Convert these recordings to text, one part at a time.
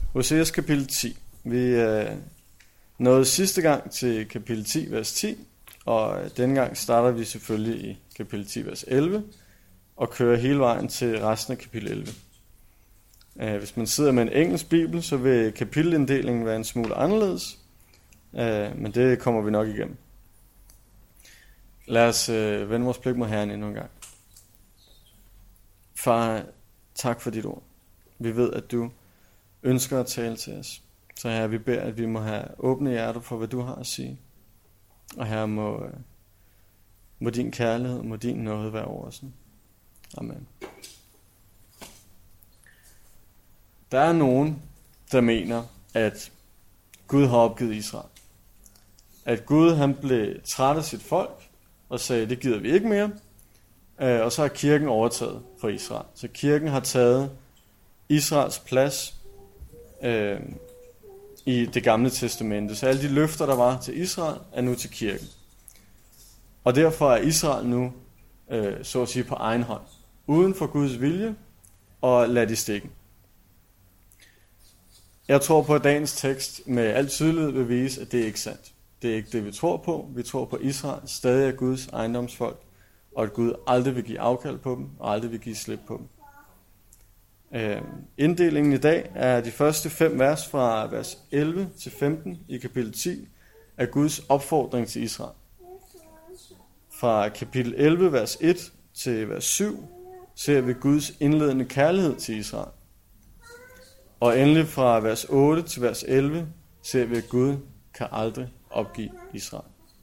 Hoseas kapitel 10. Vi nåede sidste gang til kapitel 10, vers 10, og denne gang starter vi selvfølgelig i kapitel 10, vers 11, og kører hele vejen til resten af kapitel 11. Hvis man sidder med en engelsk bibel, så vil kapitelinddelingen være en smule anderledes, men det kommer vi nok igennem. Lad os vende vores blik mod Herren endnu en gang. Far, tak for dit ord. Vi ved, at du ønsker at tale til os. Så Herre, vi beder, at vi må have åbne hjerter for, hvad du har at sige. Og Herre, må din kærlighed, må din nåde være over os. Amen. Der er nogen, der mener, at Gud har opgivet Israel. At Gud han blev træt af sit folk og sagde, det gider vi ikke mere. Og så har kirken overtaget for Israel. Så kirken har taget Israels plads i det gamle testamente. Så alle de løfter, der var til Israel, er nu til kirken. Og derfor er Israel nu, så at sige, på egen hånd. Uden for Guds vilje og ladt i stikken. Jeg tror på, at dagens tekst med al tydelighed vil vise, at det er ikke sandt. Det er ikke det, vi tror på. Vi tror på, at Israel stadig er Guds ejendomsfolk, og at Gud aldrig vil give afkald på dem, og aldrig vil give slip på dem. Inddelingen i dag er de første 5 vers fra vers 11 til 15 i kapitel 10 af Guds opfordring til Israel. Fra kapitel 11, vers 1 til vers 7 ser vi Guds indledende kærlighed til Israel. Og endelig fra vers 8 til vers 11 ser vi, at Gud kan aldrig opgive Israel.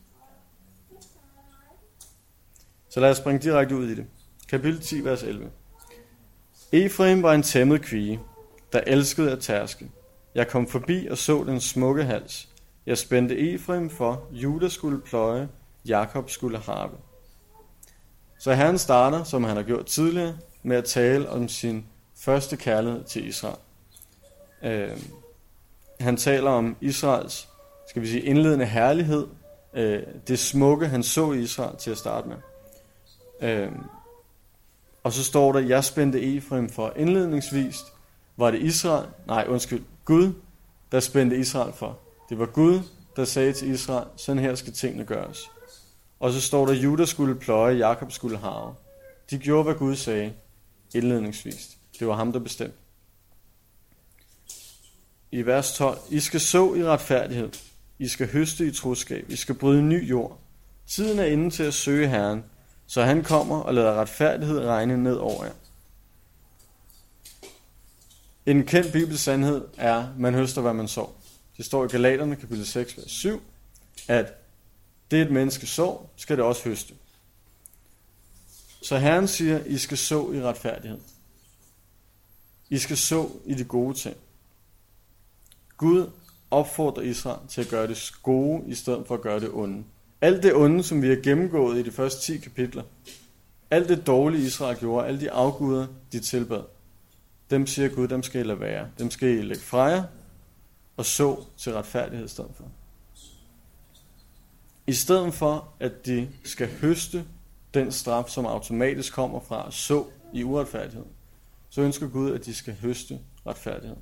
Så lad os springe direkte ud i det. Kapitel 10, vers 11. Efraim var en tæmmet kvie, der elskede at tærske. Jeg kom forbi og så den smukke hals. Jeg spændte Efraim for, Juda skulle pløje, Jakob skulle harpe. Så Herren starter, som han har gjort tidligere, med at tale om sin første kærlighed til Israel. Han taler om Israels, skal vi sige, indledende herlighed, det smukke, han så i Israel til at starte med. Og så står der, jeg spændte Efraim for. Indledningsvis var det Gud, der spændte Israel for. Det var Gud, der sagde til Israel, sådan her skal tingene gøres. Og så står der, Juda skulle pløje, Jakob skulle harve. De gjorde, hvad Gud sagde indledningsvis. Det var ham, der bestemte. I vers 12, I skal så i retfærdighed. I skal høste i troskab. I skal bryde ny jord. Tiden er inde til at søge Herren, så han kommer og lader retfærdighed regne ned over jer. En kendt bibelsk sandhed er, man høster, hvad man sår. Det står i Galaterne kapitel 6, vers 7, at det et menneske sår, skal det også høste. Så Herren siger, I skal så i retfærdighed. I skal så i de gode ting. Gud opfordrer Israel til at gøre det gode, i stedet for at gøre det onde. Alt det onde, som vi har gennemgået i de første 10 kapitler, alt det dårlige Israel gjorde, alle de afguder, de tilbad, dem siger Gud, dem skal I lade være. Dem skal I lægge fra jer og så til retfærdighed i stedet for. I stedet for, at de skal høste den straf, som automatisk kommer fra at så i uretfærdighed, så ønsker Gud, at de skal høste retfærdighed.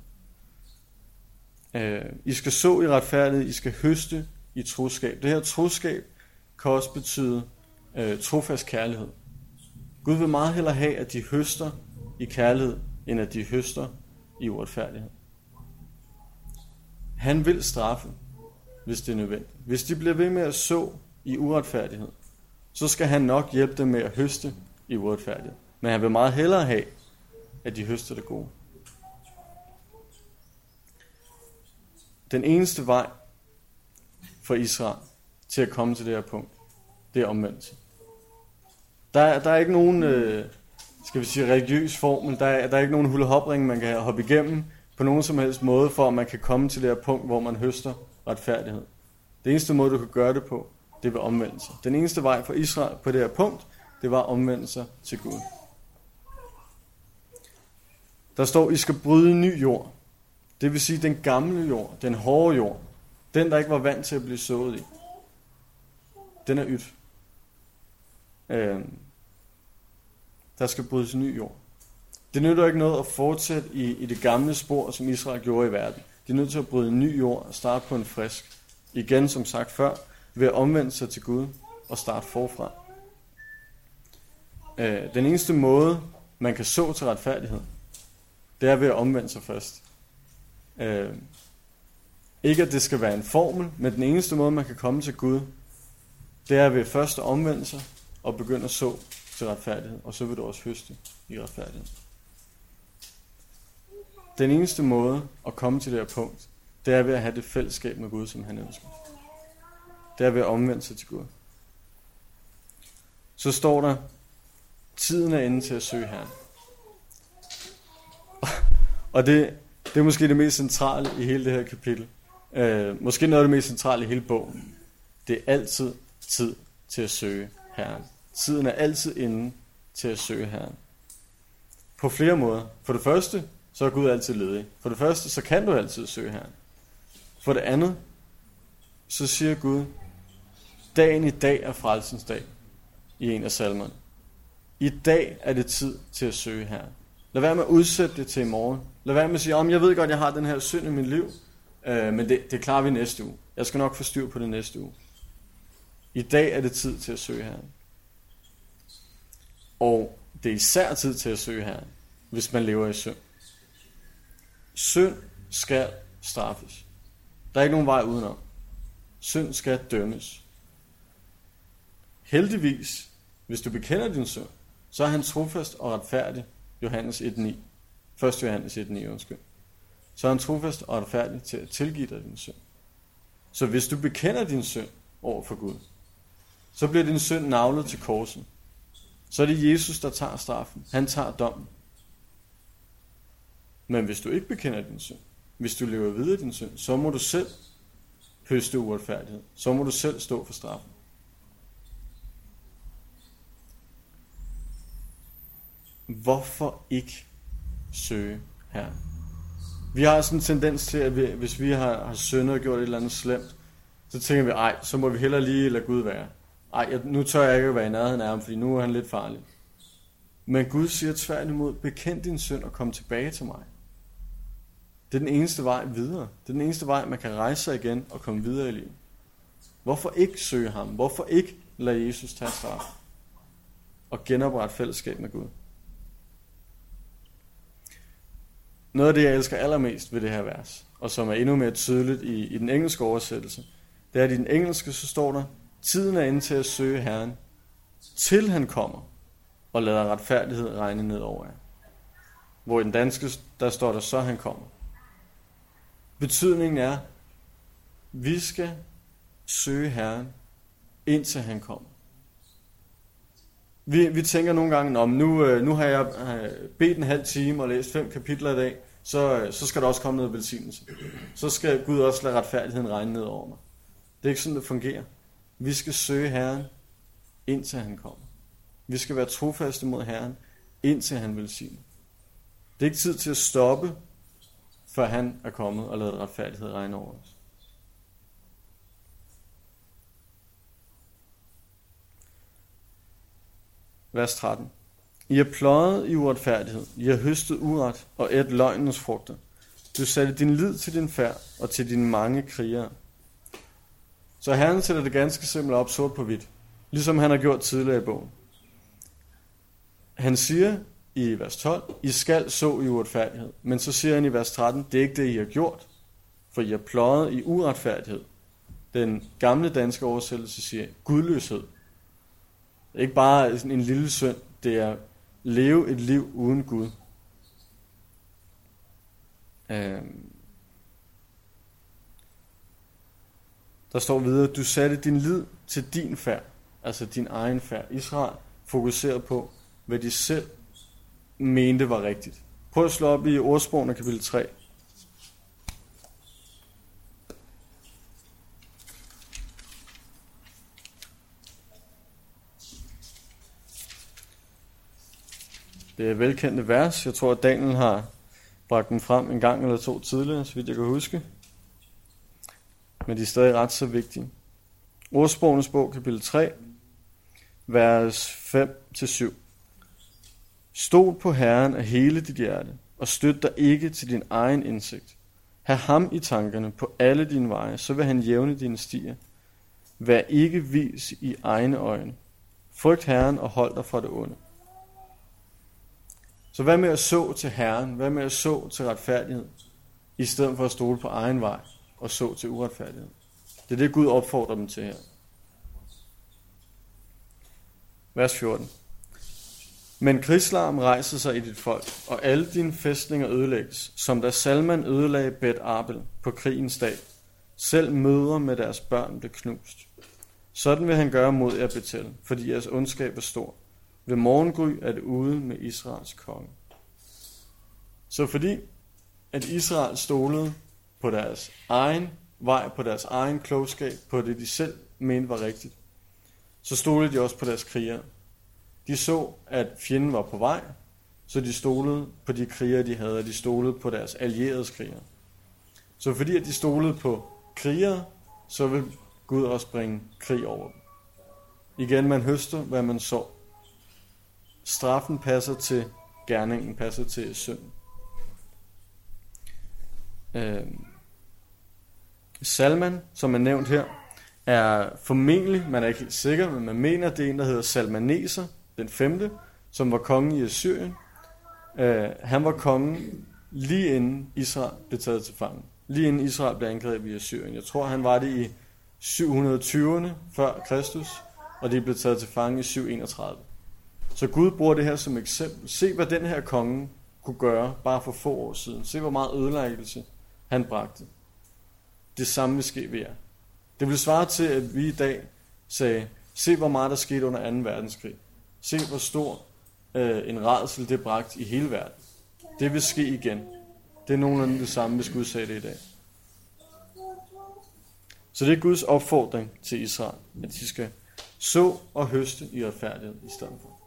I skal så i retfærdighed, I skal høste i troskab. Det her troskab kan også betyde trofast kærlighed. Gud vil meget hellere have, at de høster i kærlighed, end at de høster i uretfærdighed. Han vil straffe, hvis det er nødvendigt. Hvis de bliver ved med at så i uretfærdighed, så skal han nok hjælpe dem med at høste i uretfærdighed. Men han vil meget hellere have, at de høster det gode. Den eneste vej for Israel til at komme til det her punkt, det er omvendelse. Der er ikke nogen, skal vi sige, religiøs formel, der er ikke nogen hulehopring, man kan hoppe igennem på nogen som helst måde, for at man kan komme til det her punkt, hvor man høster retfærdighed. Det eneste måde, du kan gøre det på, det er omvendelse. Den eneste vej for Israel på det her punkt, det var omvendelse til Gud. Der står, I skal bryde ny jord. Det vil sige den gamle jord, den hårde jord, den der ikke var vant til at blive sået i. Den er ydt. Der skal brydes ny jord. Det nytter ikke noget at fortsætte i det gamle spor, som Israel gjorde i verden. De er nødt til at bryde en ny jord og starte på en frisk. Igen, som sagt før, ved at omvende sig til Gud og starte forfra. Den eneste måde, man kan så til retfærdighed, det er ved at omvende sig først. Ikke at det skal være en formel, men den eneste måde, man kan komme til Gud, det er ved først at omvende sig og begynde at så til retfærdighed, og så vil du også høste i retfærdighed. Den eneste måde at komme til det her punkt, det er ved at have det fællesskab med Gud, som han ønsker. Det er ved at omvende sig til Gud. Så står der, tiden er inde til at søge Herren. Og det er måske det mest centrale i hele det her kapitel. Måske noget af det mest centrale i hele bogen. Det er altid tid til at søge Herren. Tiden er altid inde til at søge Herren. På flere måder. For det første, så er Gud altid ledig. For det første, så kan du altid søge Herren. For det andet, så siger Gud, dagen i dag er frelsens dag, i en af salmerne. I dag er det tid til at søge Herren. Lad være med at udsætte det til i morgen. Lad være med at sige, jeg ved godt, jeg har den her synd i mit liv, men det klarer vi næste uge. Jeg skal nok få styr på det næste uge. I dag er det tid til at søge Herren. Og det er især tid til at søge Herren, hvis man lever i synd. Synd skal straffes. Der er ikke nogen vej udenom. Synd skal dømmes. Heldigvis, hvis du bekender din synd, så er han trofast og retfærdig, Johannes 1:9. 1. Johannes 1:9, undskyld. Så er han trofast og retfærdig til at tilgive dig din synd. Så hvis du bekender din synd over for Gud, så bliver din synd naglet til korset. Så er det Jesus, der tager straffen. Han tager dommen. Men hvis du ikke bekender din synd, hvis du lever videre din synd, så må du selv høste uretfærdighed. Så må du selv stå for straffen. Hvorfor ikke søge Herren? Vi har sådan en tendens til, at hvis vi har syndet og gjort et eller andet slemt, så tænker vi, så må vi hellere lige lade Gud være. Nu tør jeg ikke at være i nærheden af ham, fordi nu er han lidt farlig. Men Gud siger tværtimod, bekend din synd og kom tilbage til mig. Det er den eneste vej videre. Det er den eneste vej, man kan rejse sig igen og komme videre i livet. Hvorfor ikke søge ham? Hvorfor ikke lade Jesus tage straf? Og genoprette fællesskab med Gud? Noget af det, jeg elsker allermest ved det her vers, og som er endnu mere tydeligt i den engelske oversættelse, det er, at i den engelske, så står der, tiden er inde til at søge Herren, til han kommer, og lader retfærdighed regne ned over jer. Hvor i den danske, der står der, så han kommer. Betydningen er, vi skal søge Herren, indtil han kommer. Vi tænker nogle gange, nu har jeg bedt en halv time og læst 5 kapitler i dag, så skal der også komme noget velsignelse. Så skal Gud også lade retfærdigheden regne ned over mig. Det er ikke sådan, det fungerer. Vi skal søge Herren, indtil han kommer. Vi skal være trofaste mod Herren, indtil han velsigner. Det er ikke tid til at stoppe, før han er kommet og ladet retfærdighed regne over os. Vers 13. I er pløjet i uretfærdighed, I har høstet uret og ædt løgnens frugter. Du satte din lid til din færd og til dine mange krigere. Så Herren sætter det ganske simpelt op sort på hvidt, ligesom han har gjort tidligere i bogen. Han siger i vers 12, I skal så i uretfærdighed. Men så siger han i vers 13, det er ikke det, I har gjort, for I er pløjet i uretfærdighed. Den gamle danske oversættelse siger gudløshed. Det er ikke bare en lille synd, det er leve et liv uden Gud. Der står videre, du satte din lid til din færd, altså din egen færd. Israel fokuserer på, hvad de selv mente var rigtigt. Prøv at slå op i Ordsprogene kapitel 3. Det er velkendte vers. Jeg tror, at Daniel har bragt dem frem en gang eller to tidligere, så vidt jeg kan huske. Men de er stadig ret så vigtige. Ordsprogenes bog, kapitel 3, vers 5-7. Stol på Herren af hele dit hjerte, og støt dig ikke til din egen indsigt. Ha' ham i tankerne på alle dine veje, så vil han jævne dine stier. Vær ikke vis i egne øjne. Frygt Herren og hold dig fra det onde. Så hvad med at så til Herren? Hvad med at så til retfærdighed? I stedet for at stole på egen vej og så til uretfærdighed. Det er det, Gud opfordrer dem til her. Vers 14. Men krigslarm rejser sig i dit folk, og alle dine fæstninger ødelægges, som da Salman ødelagde Bet Arbel på krigens dag. Selv mødre med deres børn blev knust. Sådan vil han gøre mod jer Betel, fordi jeres ondskab er stor. Ved morgengry er det ude med Israels konge. Så fordi at Israel stolede på deres egen vej, på deres egen klogskab, på det de selv mente var rigtigt, så stolede de også på deres krigere. De så, at fjenden var på vej, så de stolede på de krigere, de havde, og de stolede på deres allieredes krigere. Så fordi at de stolede på krigere, så vil Gud også bringe krig over dem. Igen, man høster, hvad man så. Straffen passer til gerningen, passer til synden. Salman, som er nævnt her, er formentlig, man er ikke helt sikker, men man mener, det er en, der hedder Salmaneser, den 5., som var konge i Assyrien. Han var kongen lige inden Israel blev taget til fange. Lige inden Israel blev angrebet i Assyrien. Jeg tror, han var det i 720'erne før Kristus, og de blev taget til fange i 731. Så Gud bruger det her som eksempel. Se, hvad den her konge kunne gøre bare for få år siden. Se, hvor meget ødelæggelse han bragte. Det samme vil ske ved jer. Det vil svare til, at vi i dag sagde, se, hvor meget der skete under 2. verdenskrig. Se, hvor stor en rædsel det bragt i hele verden. Det vil ske igen. Det er nogenlunde det samme, hvis Gud sagde det i dag. Så det er Guds opfordring til Israel, at de skal så og høste i retfærdighed i stedet for.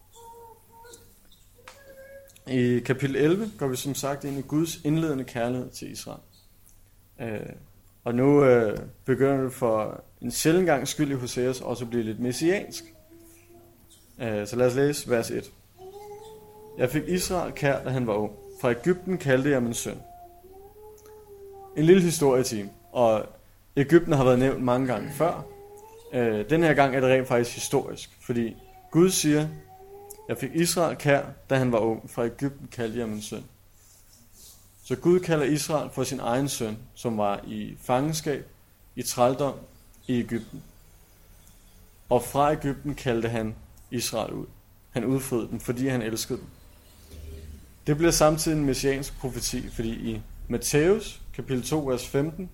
I kapitel 11 går vi som sagt ind i Guds indledende kærlighed til Israel. Og nu begynder det for en sjælden gang skyld i Hoseas også at blive lidt messiansk. Så lad os læse vers 1. Jeg fik Israel kær, da han var ung. Fra Egypten kaldte jeg min søn. En lille historietime, og Egypten har været nævnt mange gange før. Den her gang er det rent faktisk historisk, fordi Gud siger, jeg fik Israel kær, da han var ung. Fra Egypten kaldte jeg min søn. Så Gud kalder Israel for sin egen søn, som var i fangenskab, i trældom i Egypten. Og fra Egypten kaldte han Israel ud. Han udfriede dem, fordi han elskede dem. Det bliver samtidig en messiansk profeti, fordi i Matthæus, kapitel 2, vers 15,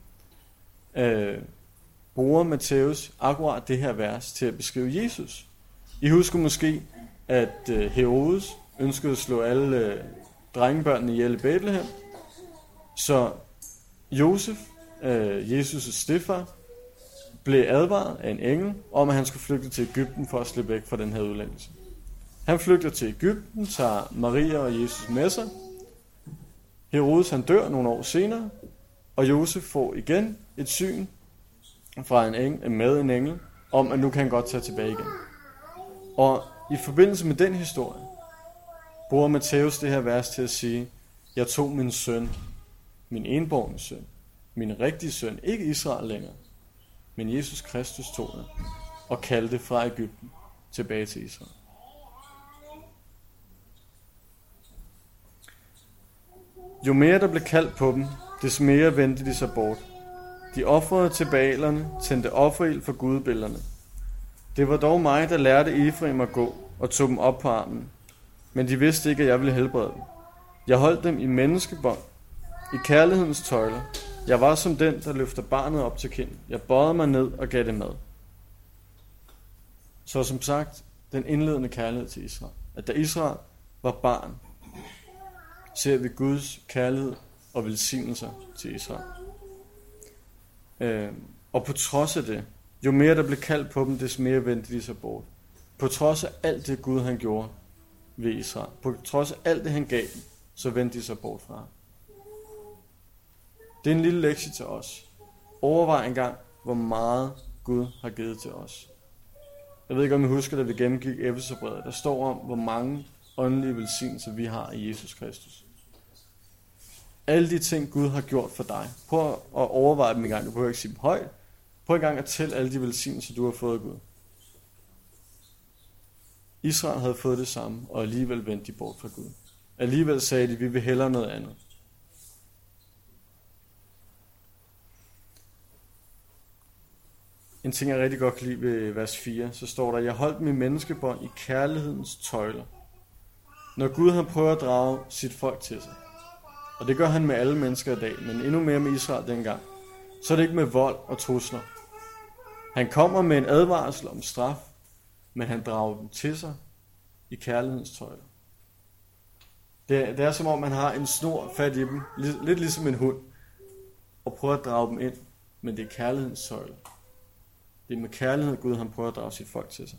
bruger Matthæus akkurat det her vers til at beskrive Jesus. I husker måske, at Herodes ønskede at slå alle drengebørnene ihjel i Bethlehem. Så Josef, Jesus' stedfar, blev advaret af en engel om, at han skulle flygte til Egypten for at slippe væk fra den her udlændelse. Han flygter til Egypten, tager Maria og Jesus med sig. Herodes han dør nogle år senere, og Josef får igen et syn fra en engel, om at nu kan han godt tage tilbage igen. Og i forbindelse med den historie, bruger Matthæus det her vers til at sige, jeg tog min søn, min enbårne søn, min rigtige søn, ikke Israel længere, men Jesus Kristus tog det, og kaldte fra Egypten tilbage til Israel. Jo mere der blev kaldt på dem, des mere vendte de sig bort. De ofrede til Baalerne, tændte offerild for gudebillederne. Det var dog mig, der lærte Efraim at gå og tog dem op på armen. Men de vidste ikke, at jeg ville helbrede dem. Jeg holdt dem i menneskebånd, i kærlighedens tøjler. Jeg var som den, der løfter barnet op til kind. Jeg bøjede mig ned og gav det mad. Så som sagt, den indledende kærlighed til Israel. At da Israel var barn, ser vi Guds kærlighed og velsignelser til Israel. Og på trods af det, jo mere der blev kaldt på dem, des mere vendte de sig bort. På trods af alt det Gud han gjorde ved Israel, på trods af alt det han gav dem, så vendte de sig bort fra ham. Det er en lille lektie til os. Overvej engang, hvor meget Gud har givet til os. Jeg ved ikke, om I husker, da vi gennemgik Efeserbrevet. Der står om, hvor mange åndelige velsignelse, vi har i Jesus Kristus. Alle de ting, Gud har gjort for dig. Prøv at overveje dem i gang. Du behøver ikke sige dem højt. Prøv i gang at tælle alle de velsignelser, du har fået af Gud. Israel havde fået det samme, og alligevel vendte de bort fra Gud. Alligevel sagde de, vi vil hellere noget andet. En ting, jeg rigtig godt kan lide ved vers 4, så står der, jeg holdt min menneskebånd i kærlighedens tøjler. Når Gud han prøver at drage sit folk til sig, og det gør han med alle mennesker i dag, men endnu mere med Israel dengang, så er det ikke med vold og trusler. Han kommer med en advarsel om straf, men han drager dem til sig i kærlighedens tøjler. Det er som om man har en snor fat i dem, lidt ligesom en hund, og prøver at drage dem ind, men det er kærlighedens tøjler. Det er med kærlighed, Gud han prøver at drage sit folk til sig.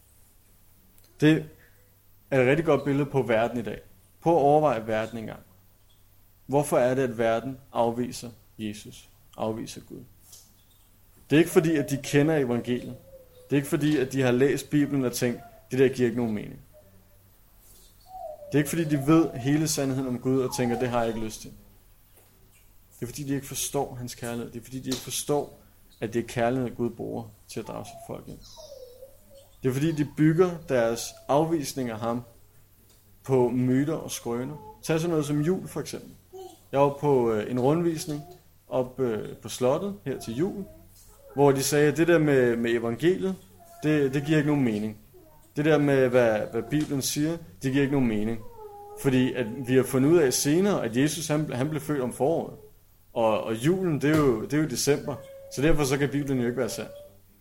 Det er et rigtig godt billede på verden i dag. Prøv at overveje verden engang. Hvorfor er det, at verden afviser Jesus, afviser Gud? Det er ikke fordi, at de kender evangeliet. Det er ikke fordi, at de har læst Bibelen og tænkt, det der giver ikke nogen mening. Det er ikke fordi, de ved hele sandheden om Gud og tænker, det har jeg ikke lyst til. Det er fordi, de ikke forstår hans kærlighed. Det er fordi, de ikke forstår, at det er kærlighed, Gud bruger til at drage sit folk ind. Det er fordi, de bygger deres afvisning af ham på myter og skrøner. Tag sådan noget som jul for eksempel. Jeg var på en rundvisning op på slottet her til jul, hvor de sagde, at det der med evangeliet, det giver ikke nogen mening. Det der med, hvad Bibelen siger, det giver ikke nogen mening. Fordi at vi har fundet ud af senere, at Jesus han blev født om foråret. Og julen, det er jo december. Så derfor så kan Bibelen jo ikke være sand.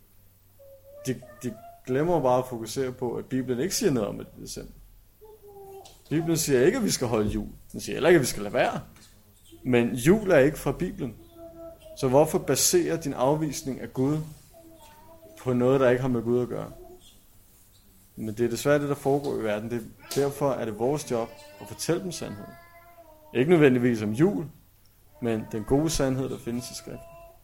De glemmer bare at fokusere på, at Bibelen ikke siger noget om det december. Bibelen siger ikke, at vi skal holde jul. Den siger heller ikke, at vi skal lade være. Men jul er ikke fra Bibelen. Så hvorfor baserer din afvisning af Gud på noget, der ikke har med Gud at gøre? Men det er desværre det, der foregår i verden. Derfor er det vores job at fortælle dem sandheden. Ikke nødvendigvis om jul, men den gode sandhed, der findes i skriften.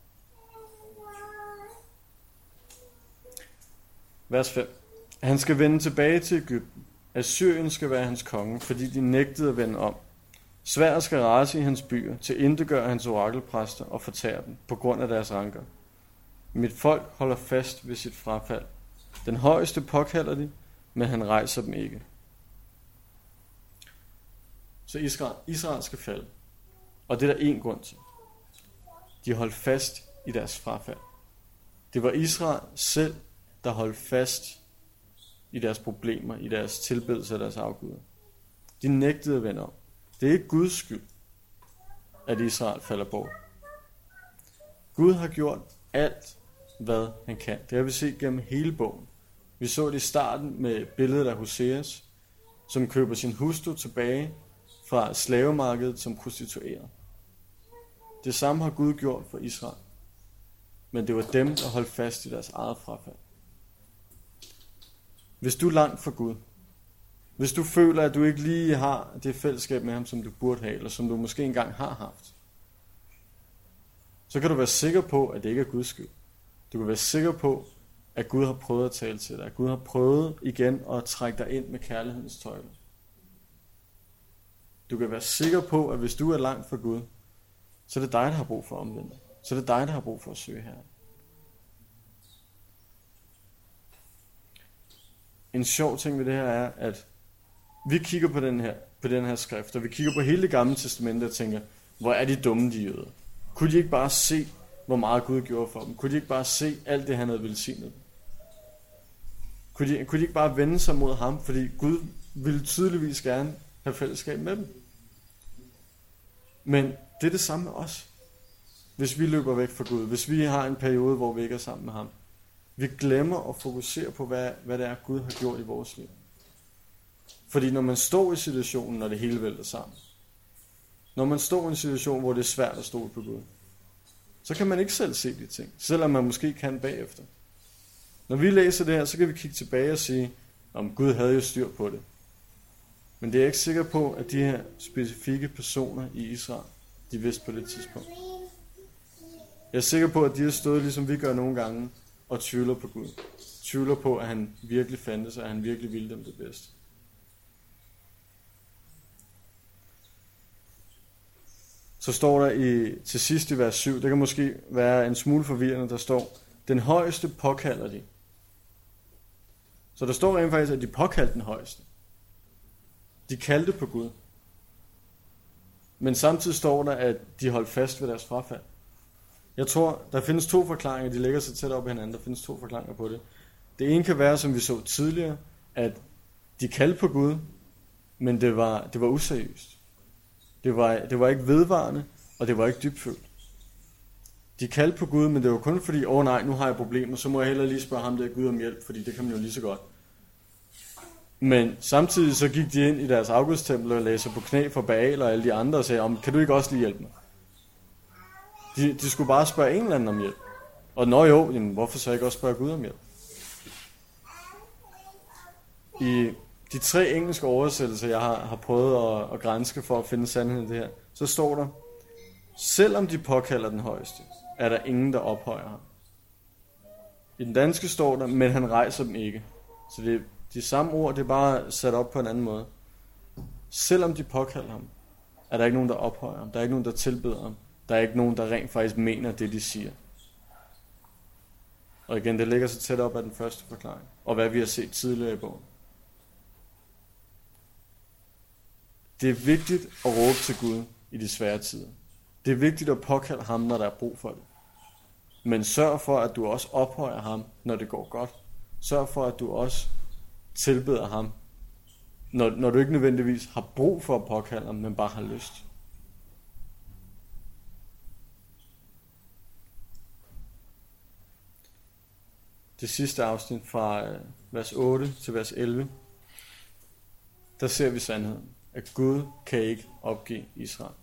Vers 5. Han skal vende tilbage til Egypten. Assyrien skal være hans konge, fordi de nægtede at vende om. Sværdet skal rase i hans byer, til intetgøre hans orakelpræster og fortære dem, på grund af deres ranker. Mit folk holder fast ved sit frafald. Den højeste påkalder de, men han rejser dem ikke. Så Israel skal falde. Og det er der én grund til. De holdt fast i deres frafald. Det var Israel selv, der holdt fast i deres problemer, i deres tilbedelse af deres afguder. De nægtede at vende om. Det er ikke Guds skyld, at Israel falder bort. Gud har gjort alt, hvad han kan. Det har vi set gennem hele bogen. Vi så det i starten med billedet af Hoseas, som køber sin hustru tilbage fra slavemarkedet som prostitueret. Det samme har Gud gjort for Israel. Men det var dem, der holdt fast i deres eget frafald. Hvis du er langt fra Gud, hvis du føler, at du ikke lige har det fællesskab med ham, som du burde have, eller som du måske engang har haft, så kan du være sikker på, at det ikke er Guds skyld. Du kan være sikker på, at Gud har prøvet at tale til dig. At Gud har prøvet igen at trække dig ind med kærlighedens tøjler. Du kan være sikker på, at hvis du er langt fra Gud, så er det dig, der har brug for omvendt. Så er det dig, der har brug for at søge Herren. En sjov ting ved det her er, at vi kigger på den her skrift, og vi kigger på hele det gamle testamente og tænker, hvor er de dumme, de jøder. Kunne de ikke bare se, hvor meget Gud gjorde for dem? Kunne de ikke bare se alt det, han havde velsignet? Kunne de ikke bare vende sig mod ham, fordi Gud ville tydeligvis gerne have fællesskab med dem? Men det er det samme med os. Hvis vi løber væk fra Gud, hvis vi har en periode, hvor vi ikke er sammen med ham, vi glemmer at fokusere på, hvad det er, Gud har gjort i vores liv. Fordi når man står i situationen, når det hele vælter sammen, når man står i en situation, hvor det er svært at stole på Gud, så kan man ikke selv se de ting, selvom man måske kan bagefter. Når vi læser det her, så kan vi kigge tilbage og sige, om Gud havde jo styr på det. Men det er jeg ikke sikker på, at de her specifikke personer i Israel, de vidste på det tidspunkt. Jeg er sikker på, at de har stået, ligesom vi gør nogle gange, og tvivler på Gud. Tvivler på, at han virkelig fandtes, og at han virkelig ville dem det bedste. så står der til sidst i vers 7, det kan måske være en smule forvirrende, der står, den højeste påkalder de. Så der står rent faktisk, at de påkaldte den højeste. De kaldte på Gud. Men samtidig står der, at de holdt fast ved deres frafald. Jeg tror, der findes 2 forklaringer, de ligger så tæt op i hinanden, der findes 2 forklaringer på det. Det ene kan være, som vi så tidligere, at de kaldte på Gud, men det var useriøst. Det var ikke vedvarende, og det var ikke dybfølt. De kaldte på Gud, men det var kun fordi, nej, nu har jeg problemer, så må jeg hellere lige spørge ham der Gud om hjælp, fordi det kan man jo lige så godt. Men samtidig så gik de ind i deres afgudstempel og lagde sig på knæ for Baal og alle de andre og sagde, kan du ikke også lige hjælpe mig? De skulle bare spørge en eller anden om hjælp. Og jamen, hvorfor så ikke også spørge Gud om hjælp? I de 3 engelske oversættelser, jeg har prøvet at granske for at finde sandheden i det her, så står der, selvom de påkalder den højeste, er der ingen, der ophøjer ham. I den danske står der, men han rejser dem ikke. Så det er de samme ord, det er bare sat op på en anden måde. Selvom de påkalder ham, er der ikke nogen, der ophøjer ham. Der er ikke nogen, der tilbeder ham. Der er ikke nogen, der rent faktisk mener det, de siger. Og igen, det ligger så tæt op af den første forklaring, og hvad vi har set tidligere i bogen. Det er vigtigt at råbe til Gud i de svære tider. Det er vigtigt at påkalde ham, når der er brug for det. Men sørg for, at du også ophøjer ham, når det går godt. Sørg for, at du også tilbeder ham, når du ikke nødvendigvis har brug for at påkalde ham, men bare har lyst. Det sidste afsnit fra vers 8 til vers 11, der ser vi sandheden, at Gud kan ikke opgive Israel.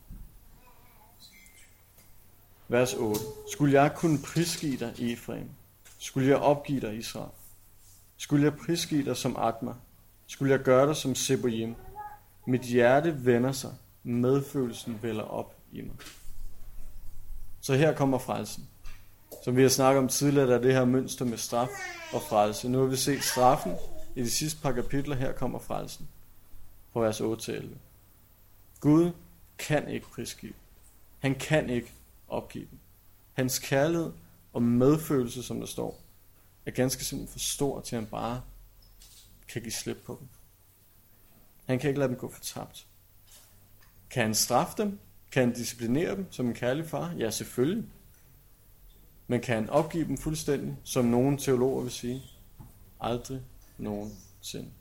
Vers 8. Skulle jeg kunne prisgive dig, Efraim? Skulle jeg opgive dig, Israel? Skulle jeg prisgive dig som Adma? Skulle jeg gøre dig som Seboim? Mit hjerte vender sig, medfølelsen vælder op i mig. Så her kommer frelsen. Som vi har snakket om tidligere, der er det her mønster med straf og frelse. Nu har vi set straffen i de sidste par kapitler, her kommer frelsen. Fra vers 8 til 11. Gud kan ikke prisgive. Han kan ikke opgive dem. Hans kærlighed og medfølelse, som der står, er ganske simpelthen for stor til, at han bare kan give slip på dem. Han kan ikke lade dem gå fortabt. Kan han straffe dem? Kan han disciplinere dem som en kærlig far? Ja, selvfølgelig. Men kan han opgive dem fuldstændig, som nogle teologer vil sige? Aldrig nogensinde.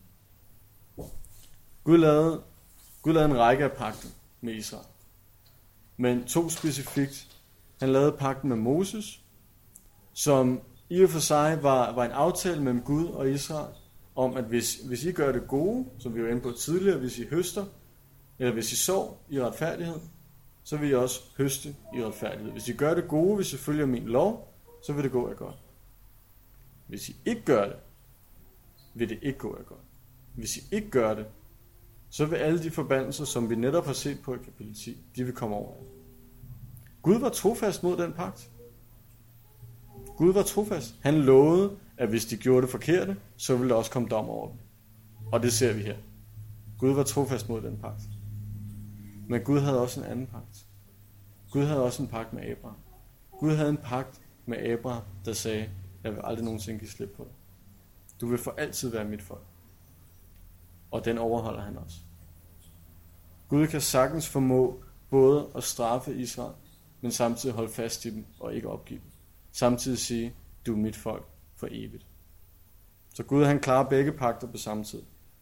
Gud lavede en række af pagter med Israel. Men 2 specifikt. Han lavede pagten med Moses, som i og for sig var en aftale mellem Gud og Israel, om at hvis I gør det gode, som vi var inde på tidligere, hvis I høster, eller hvis I sår i retfærdighed, så vil I også høste i retfærdighed. Hvis I gør det gode, hvis I følger min lov, så vil det gå jer godt. Hvis I ikke gør det, vil det ikke gå jer godt. Hvis I ikke gør det, så vil alle de forbandelser, som vi netop har set på i kapitel 10, de vil komme over jer. Gud var trofast mod den pagt. Gud var trofast. Han lovede, at hvis de gjorde det forkerte, så ville der også komme dom over dem. Og det ser vi her. Gud var trofast mod den pagt. Men Gud havde også en anden pagt. Gud havde også en pagt med Abraham. Gud havde en pagt med Abraham, der sagde, jeg vil aldrig nogensinde give slip på dig. Du vil for altid være mit folk. Og den overholder han også. Gud kan sagtens formå både at straffe Israel, men samtidig holde fast i dem og ikke opgive dem. Samtidig sige, du er mit folk for evigt. Så Gud han klarer begge pagter på samme tid.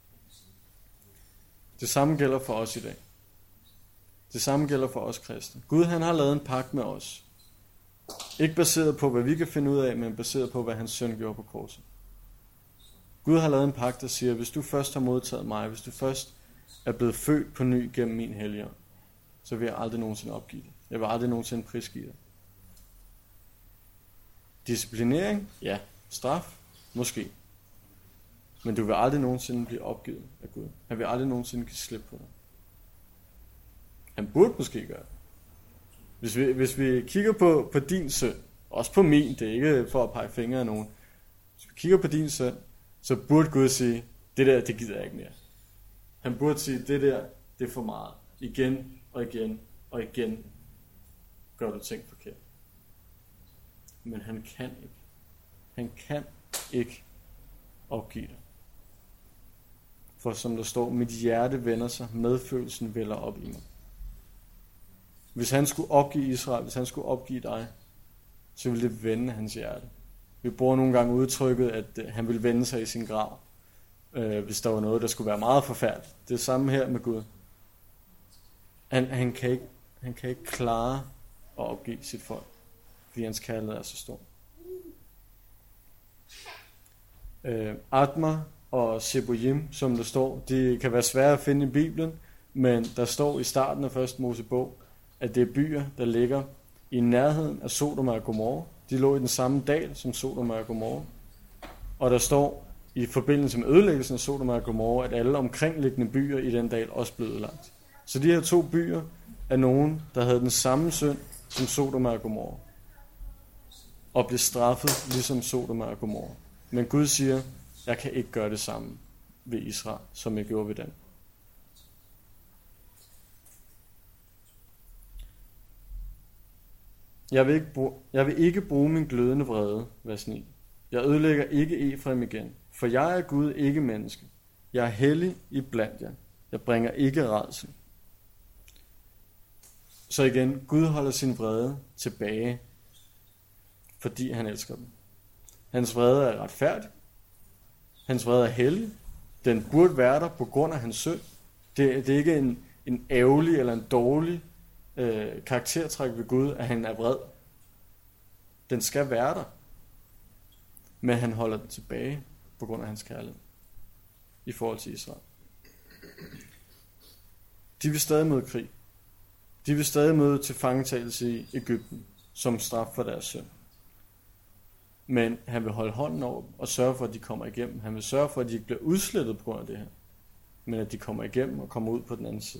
Det samme gælder for os i dag. Det samme gælder for os kristne. Gud han har lavet en pagt med os. Ikke baseret på, hvad vi kan finde ud af, men baseret på, hvad hans søn gjorde på korset. Gud har lavet en pagt, der siger, hvis du først har modtaget mig, hvis du først er blevet født på ny gennem min helligånd, så vil jeg aldrig nogensinde opgive dig. Jeg vil aldrig nogensinde prisgive dig. Disciplinering? Ja. Straf? Måske. Men du vil aldrig nogensinde blive opgivet af Gud. Han vil aldrig nogensinde give slip på dig. Han burde måske gøre det. Hvis vi kigger på din søn, også på min, det er ikke for at pege fingre af nogen. Hvis vi kigger på din søn, så burde Gud sige, det der, det gider jeg ikke mere. Han burde sige, det der, det er for meget. Igen og igen og igen gør du ting forkert. Men han kan ikke. Han kan ikke opgive dig. For som der står, mit hjerte vender sig, medfølelsen vælder op i mig. Hvis han skulle opgive Israel, hvis han skulle opgive dig, så ville det vende hans hjerte. Vi bruger nogle gange udtrykket, at han ville vende sig i sin grav, hvis der var noget, der skulle være meget forfærdeligt. Det er samme her med Gud. Han kan ikke klare at opgive sit folk, fordi hans kærlighed er så stor. Adma og Seboim, som der står, de kan være svære at finde i Bibelen, men der står i starten af 1. Mosebog, at det er byer, der ligger i nærheden af Sodom og Gomorra. De lå i den samme dal som Sodom og Gomorra. Og der står i forbindelse med ødelæggelsen af Sodom og Gomorra, at alle omkringliggende byer i den dal også blev ødelagt. Så de her to byer er nogen, der havde den samme synd som Sodom og Gomorra, og blev straffet ligesom Sodom og Gomorra. Men Gud siger, jeg kan ikke gøre det samme ved Israel, som jeg gjorde ved dem. Jeg vil ikke bruge min glødende vrede, vers 9. Jeg ødelægger ikke Efraim igen, for jeg er Gud, ikke menneske. Jeg er hellig i blandt jer. Jeg bringer ikke rædsel. Så igen, Gud holder sin vrede tilbage, fordi han elsker dem. Hans vrede er retfærdig. Hans vrede er hellig. Den burde være der på grund af hans synd. Det er ikke en ærgerlig eller en dårlig karaktertræk ved Gud, at han er vred. Den skal være der. Men han holder den tilbage på grund af hans kærlighed i forhold til Israel. De vil stadig møde krig. De vil stadig møde tilfangetagelse i Egypten som straf for deres synd. Men han vil holde hånden over dem og sørge for, at de kommer igennem. Han vil sørge for, at de ikke bliver udslettet på grund af det her, men at de kommer igennem og kommer ud på den anden side.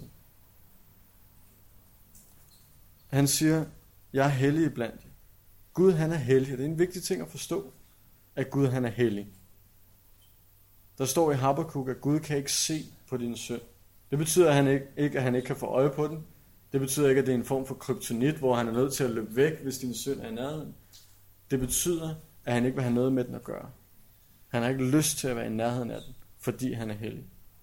Han siger, jeg er hellig iblandt jer. Gud, han er hellig. Det er en vigtig ting at forstå, at Gud, han er hellig. Der står i Habakuk, at Gud kan ikke se på din synd. Det betyder at han ikke kan få øje på den. Det betyder ikke, at det er en form for kryptonit, hvor han er nødt til at løbe væk, hvis din synd er i nærheden. Det betyder, at han ikke vil have noget med den at gøre. Han har ikke lyst til at være i nærheden af den, fordi han er hellig.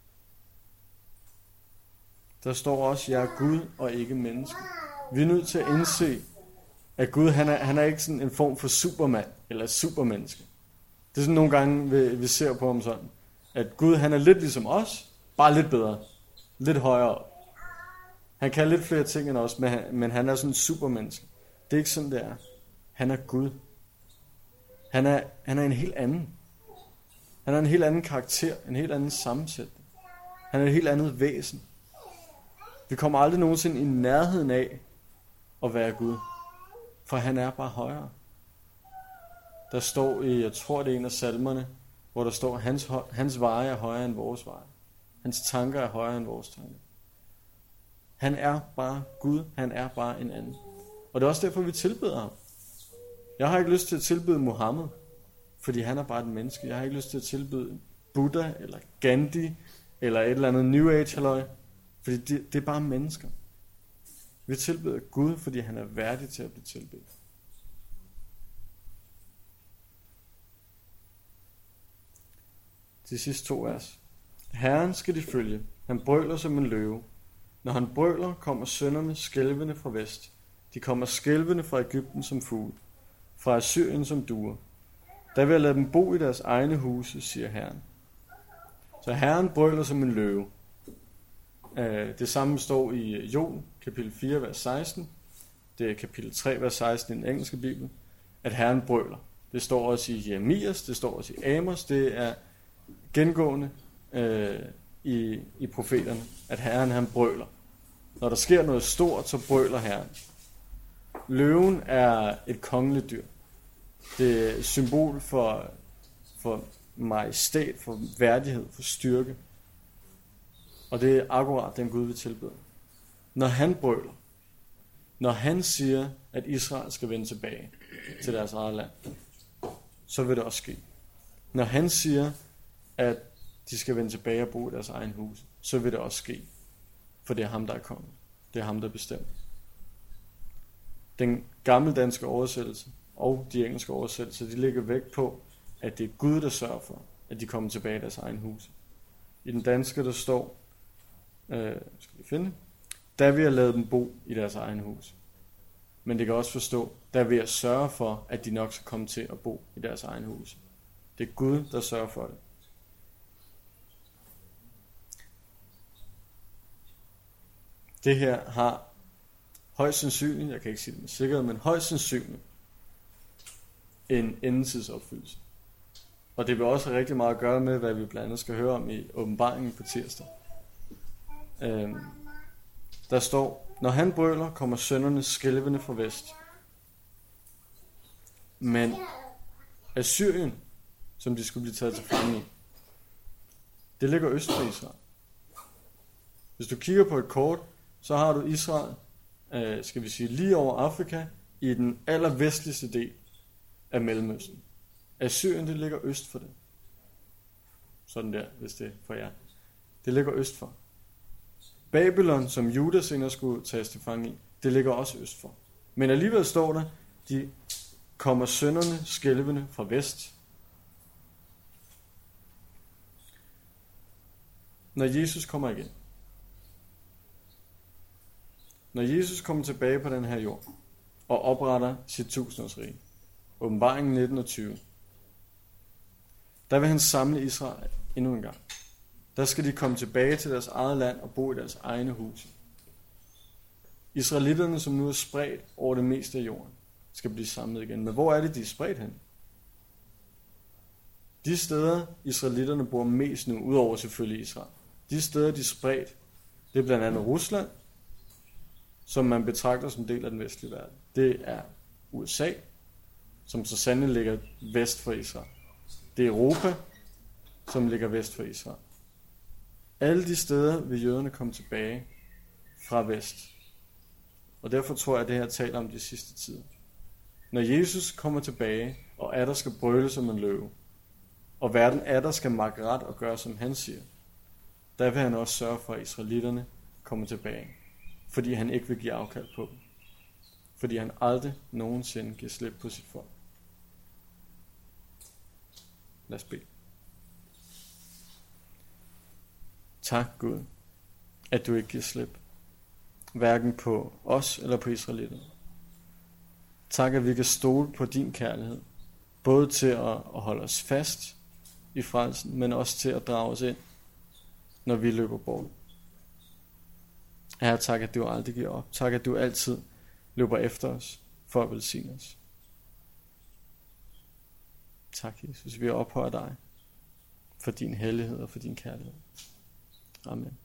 Der står også, jeg er Gud og ikke menneske. Vi er nødt til at indse, at Gud, han er ikke sådan en form for supermand eller supermenneske. Det er sådan nogle gange, vi ser på ham sådan, at Gud, han er lidt ligesom os, bare lidt bedre, lidt højere. Han kan lidt flere ting end os, men han er sådan en supermenneske. Det er ikke sådan, det er. Han er Gud. Han er en helt anden. Han er en helt anden karakter, en helt anden sammensætning. Han er et helt andet væsen. Vi kommer aldrig nogensinde i nærheden af at være Gud, for han er bare højere. Der står i, jeg tror det er en af salmerne, hvor der står, hans veje er højere end vores veje. Hans tanker er højere end vores tanker. Han er bare Gud, han er bare en anden. Og det er også derfor, vi tilbeder ham. Jeg har ikke lyst til at tilbede Muhammed, fordi han er bare et menneske. Jeg har ikke lyst til at tilbede Buddha, eller Gandhi, eller et eller andet New Age halløj, fordi det er bare mennesker. Vi tilbeder Gud, fordi han er værdig til at blive tilbedt. De sidste 2 vers. Herren skal de følge. Han brøler som en løve. Når han brøler, kommer sønderne skælvende fra vest. De kommer skælvende fra Egypten som fugl, fra Assyrien som duer. Der vil jeg lade dem bo i deres egne huse, siger Herren. Så Herren brøler som en løve. Det samme står i Joel, kapitel 4, vers 16. Det er kapitel 3, vers 16 i den engelske bibel. At Herren brøler. Det står også i Jeremias, det står også i Amos. Det er gengående i profeterne, at Herren han brøler. Når der sker noget stort, så brøler Herren. Løven er et kongeligt dyr. Det er et symbol for majestæt, for værdighed, for styrke. Og det er akkurat den Gud, vi tilbeder. Når han brøler, når han siger, at Israel skal vende tilbage til deres eget land, så vil det også ske. Når han siger, at de skal vende tilbage og bo i deres egen hus, så vil det også ske. For det er ham, der er kongen. Det er ham, der bestemmer. Den gammeldanske oversættelse og de engelske oversættelser, de lægger vægt på, at det er Gud, der sørger for, at de kommer tilbage i deres egen hus. I den danske, der står, skal vi finde, der vil jeg lade dem bo i deres egen hus. Men det kan også forstå, der vil jeg sørge for, at de nok skal komme til at bo i deres egen hus. Det er Gud, der sørger for det. Det her har højst sandsynligt, jeg kan ikke sige det med sikkerhed, men højst sandsynligt en endetidsopfyldelse. Og det vil også have rigtig meget at gøre med, hvad vi blandt andet skal høre om i åbenbaringen på tirsdag. Der står, når han brøler, kommer sønnerne skælvende fra vest. Men Assyrien, som de skulle blive taget til fange i, det ligger øst for Israel. Hvis du kigger på et kort, så har du Israel, skal vi sige, lige over Afrika, i den allervestligste del af Mellemøsten. Assyrien, det ligger øst for det. Sådan der, hvis det er for jer. Det ligger øst for. Babylon, som Juda senere skulle tages til fange i, det ligger også øst for. Men alligevel står der, de kommer sønnerne skælvende fra vest. Når Jesus kommer igen. Når Jesus kommer tilbage på den her jord og opretter sit tusindårsrige, Åbenbaringen 19 og 20, der vil han samle Israel endnu en gang. Der skal de komme tilbage til deres eget land og bo i deres egne huse. Israelitterne, som nu er spredt over det meste af jorden, skal blive samlet igen. Men hvor er det, de er spredt hen? De steder, israelitterne bor mest nu, udover selvfølgelig Israel, de steder, de er spredt, det er blandt andet Rusland, som man betragter som del af den vestlige verden. Det er USA, som så sandelig ligger vest for Israel. Det er Europa, som ligger vest for Israel. Alle de steder vil jøderne komme tilbage fra vest. Og derfor tror jeg, at det her taler om de sidste tider. Når Jesus kommer tilbage, og atter skal brøle som en løve, og verden atter skal makke ret og gøre, som han siger, der vil han også sørge for, at israelitterne kommer tilbage. Fordi han ikke vil give afkald på dem. Fordi han aldrig nogensinde giver slip på sit folk. Lad os bede. Tak Gud, at du ikke giver slip. Hverken på os eller på israelitterne. Tak, at vi kan stole på din kærlighed. Både til at holde os fast i frelsen, men også til at drage os ind, når vi løber bort. Herre, tak, at du aldrig giver op. Tak, at du altid løber efter os for at velsigne os. Tak, Jesus. Vi ophøjer dig for din hellighed og for din kærlighed. Amen.